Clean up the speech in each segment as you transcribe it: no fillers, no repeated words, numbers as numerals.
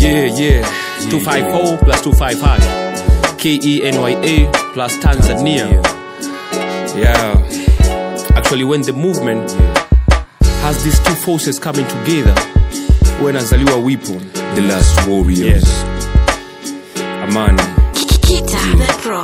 Yeah. 254 plus 255. KENYA plus Tanzania. Yeah. Actually, when the movement has these two forces coming together, when azaliwa wipo, the last warriors. Yes. Amani. The Pro.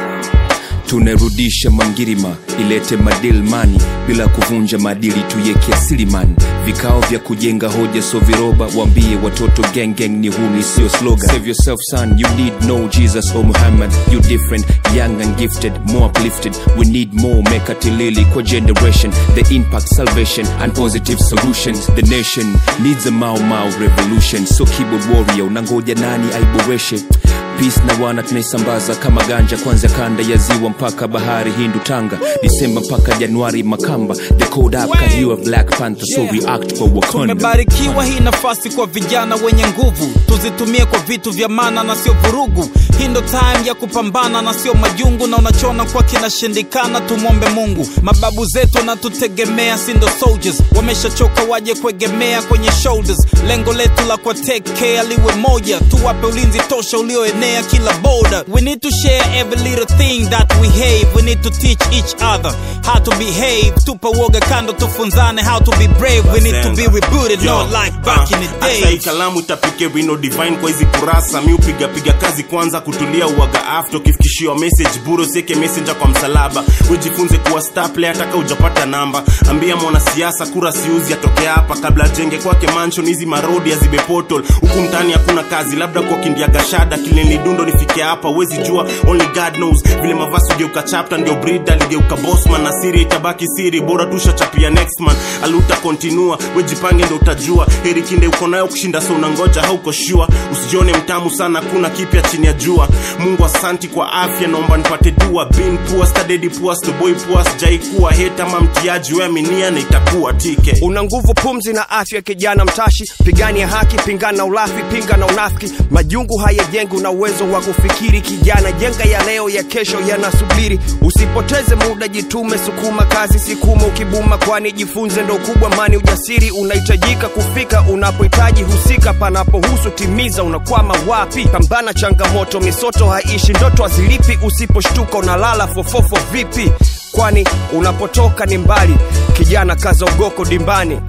Tunarudisha mangirima, ilete madilmani, bila kuvunja madili tuyeke asiliman. Vikao vya kujenga hoja so viroba, wambie watoto gang ni huni sio slogan. Save yourself son, you need no Jesus or Muhammad. You different, young and gifted, more uplifted. We need more mekatilili kwa generation. The impact, salvation and positive solutions. The nation needs a Mau revolution. So keyboard warrior, unangoja nani aiboreshe? Peace na wana tunaisambaza kama ganja, kwanza kanda ya ziwa mpaka bahari Hindu Tanga, Disemba mpaka Januari Makamba. The code up can you a Black Panther, so react for Wakanda. Tumebarikiwa hii nafasi kwa vijana wenye nguvu, tuzitumie kwa vitu vya maana na sio vurugu. Hii ndo time ya kupambana na sio majungu, na unachona kwa kinashindikana tumombe Mungu. Mababu zetu na tutegemea sindo soldiers, wameshachoka waje kuegemea kwenye shoulders. Lengo letu la kwa take care liwe moja, tuwape ulinzi tosha ulioenea kila border. We need to share every little thing that we have. We need to teach each other how to behave. Tupa woga kando tufunzane how to be brave. We need to be rebooted, not like back in the day. Asa kalamu tapike wino divine kwa hizi kurasa. Mi upiga kazi kwanza kutulia uwaga after. Kifikishiwa message buro seke messenger kwa msalaba. Ujifunze kuwa star player ataka ujapata namba. Ambia mwana siasa kura siuzi atoke hapa, kabla jenge kwake mansion hizi marodi azibe portal. Huku mtani hakuna kazi, labda kwa kindia gashada. Kileni dundo nifike hapa, wezi jua, only God knows. Vile mavasu geuka chapter ndio breeder, ligeuka bossman. Na siri itabaki siri, bora tusha chapia next man. Aluta continua, wejipange ndo utajua. Heri kinde uko nayo kushinda so unangoja hauko sure. Usijione mtamu sana, kuna kipya chini ya jua. Mungu asanti kwa afya, naomba nipate dua. Been poor, studied poor, to boy poor. Sijai kuwa hate ama mtiaji, we minia na itakuwa tike. Una nguvu, pumzi na afya kijana mtashi. Pigani ya haki, pingana ulafi, pinga na unafiki. Majungu haya jengu na uwezo wa kufikiri kijana. Jenga ya leo ya kesho yanasubiri. Usipoteze muda, jitume, sukuma kazi, sikuma ukibuma, kwani jifunze ndo kubwa mani. Ujasiri unahitajika kufika unapohitaji husika. Panapohusu timiza, unakwama wapi? Pambana changamoto, misoto haishi, ndoto hazilipi. Usiposhtuka unalala fofofo vipi? Kwani unapotoka ni mbali. Kijana kaza ugoko dimbani.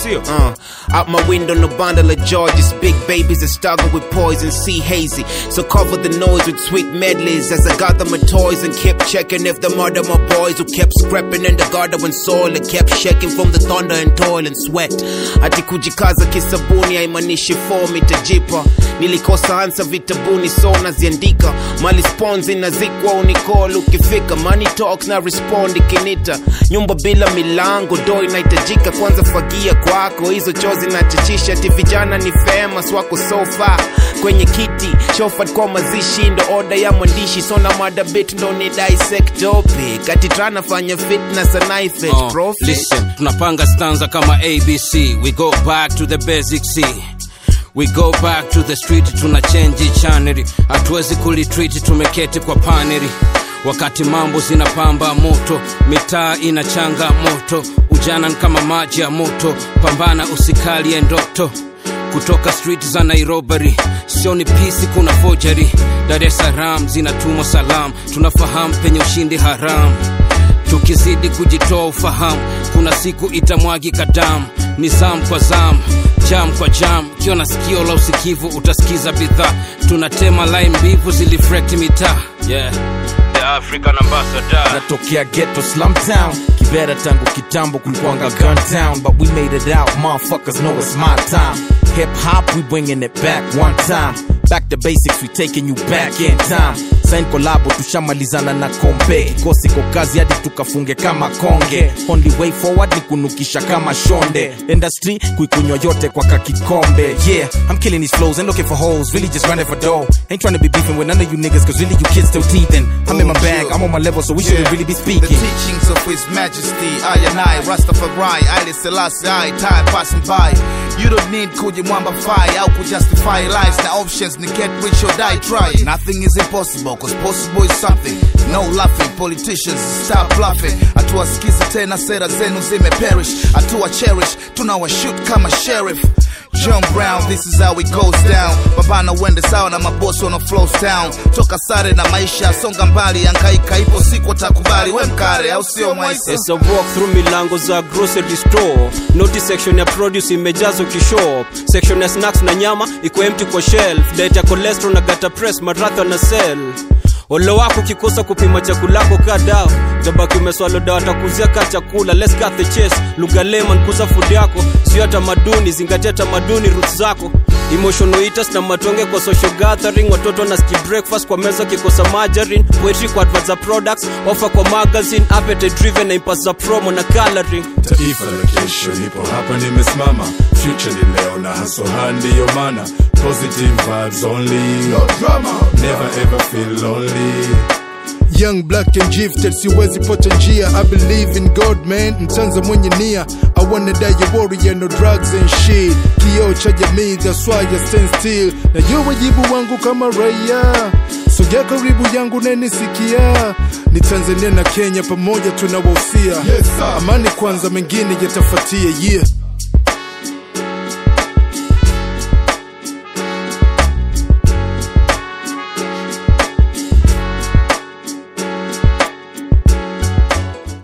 Out my window no bundle of joy. Just big babies that struggle with poison, see hazy. So cover the noise with sweet medleys as I gather my toys and kept checking if the murder my boys who kept scrapping in the garden when soil. It kept shaking from the thunder and toil and sweat. Ati kujikaza kisabuni haimanishi form itajipa. Nilikosa ansa vitabuni so naziandika. Mali sponzi na zikwa unicall ukifika. Money talks na respond ikinita. Nyumba bila milango do inaitajika. Kwanza fagia kwako hizo chozi na chachisha. Ati vijana ni famous wako so far kwenye kiti. Shofat kwa mazishi ndo order ya mwandishi. Sona mada bit ndo ni dissect topic. Ati trana fanya fitness and knife edge profit. Listen, tunapanga stanza kama ABC. We go back to the basic C. We go back to the street, tuna change channel. Hatuwezi kulitreat, tumeketi kwa paneli. Wakati mambo zinapamba moto, mitaa inachanga moto. Ujana kama maji ya moto, pambana usikalie ndoto. Kutoka street za Nairobi, sio ni peace kuna forgery. Dar es Salaam zinatumwa salam, tunafahamu penye ushindi haram. Tukizidi kujitoa ufahamu, kuna siku itamwagika damu. Nizam kwa zam, jam kwa jam. Kiona sikio la usikivu utasikiza bidhaa. Tunatema line mbivu zilifrect mitaa. Yeah, the African ambassador. Natokea ghetto slum town. Kibera tangu kitambo kulikuanga gun town. But we made it out, motherfuckers know it's my time. Hip hop, we bringing it back one time. Back to basics, we taking you back in time. Sign collabo tushamalizana na kombe. Kikosi kwa kazi hadi tukafunge kama konge. Only way forward ni kunukisha kama shonde. Industry kuikunywa yote kwa kakikombe. Yeah, I'm killing these flows, ain't looking for hoes, really just running for dough. Ain't trying to be beefing with none of you niggas, cause really you kids still teething. I'm in my bag, I'm on my level, so we shouldn't really be speaking. The teachings of His Majesty, I, Rastafari, Haile Selassie, time passing by. You don't need kujimwamba fire au kujustify lies. The options ni get rich or die try. Nothing is impossible, cause possible is something. No laughing, politicians stop bluffing. Atuwasikizi tena sera zenu zime perish. Atuwa cherish, tunawa shoot kama sheriff. John Brown, this is how it goes down. pambana uende sawa na mabosi wana flows town. Toka sare na maisha songa mbali, hangaika ipo siku takubali, we mkare au sio mwaisa? It's a walk through milango za grocery store. Notice section ya produce imejazwa kishop. Section ya snacks na nyama iko empty kwa shelf. Date ya cholesterol na gata press maratha na sell. Ole wako kikosa kupima chakulako kadao, tabaki umeswalo dawa takuzia ka chakula. Let's cut the chase, lugha lemon kuza food yako. Sio tamaduni, zingatia tamaduni roots zako. Emotional eaters na matonge kwa social gathering. Watoto na ski breakfast kwa meza kikosa margarine. Poetry kwa adverts za products, offer kwa magazine. Appetite driven na impass za promo na coloring. Taifa la kesho nipo hapa nimesimama. Future ni leo na hustle handi yo mana. Positive vibes only, no drama. Never ever feel lonely. Young, black and gifted, siwezi pote njia. I believe in God, man, mtanza mwenye nia. I wanna die a warrior, no drugs and shit. Kioo cha jamii, that's why I stand still. Na yo wajibu wangu kama raia, sogea karibu yangu nenisikia. Ni Tanzania na Kenya pamoja tunawahusia. Yes, amani kwanza, mengine yatafuatia, yeah.